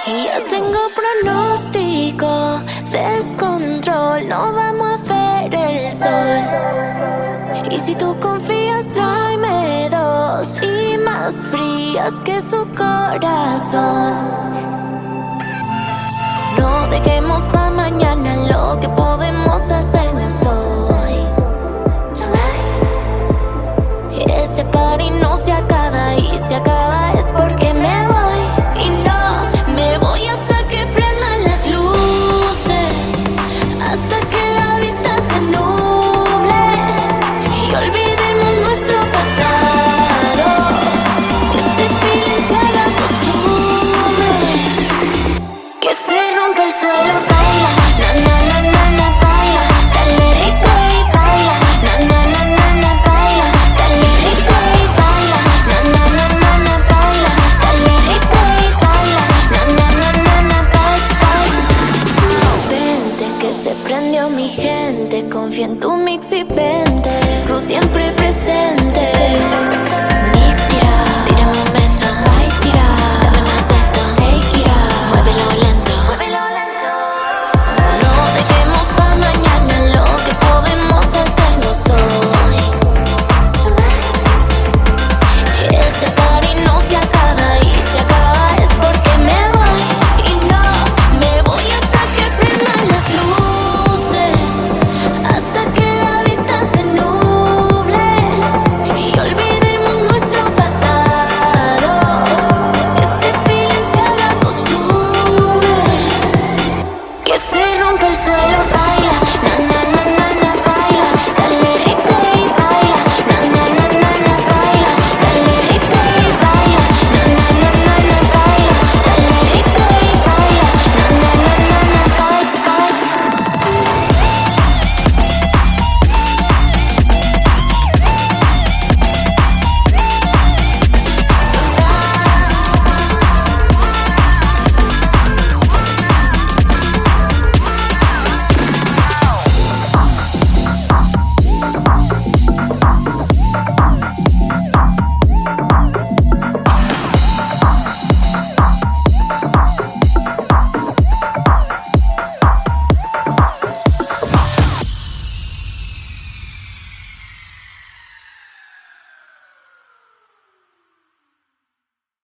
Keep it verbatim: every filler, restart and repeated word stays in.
Y ya tengo pronóstico, descontrol, no vamos a ver el sol. Y si tú confías, tráeme dos y más frías que su corazón. No dejemos pa' mañana lo que podemos hacernos hoy. Este party no se acaba y si acaba es porque me voy. Y no me voy hasta que prendan las luces, hasta que la vista se nuble y olvidemos nuestro pasado. Este feeling se haga costumbre, que se rompe el suelo. Baila, na na na na na, baila, dale rico y baila, na na na na na, baila, dale rico y baila, na na na na na, baila, dale rico y baila, na na na na na, baila. Vente que se prendió mi gente, confía en tu mix y vente, Cruz siempre presente.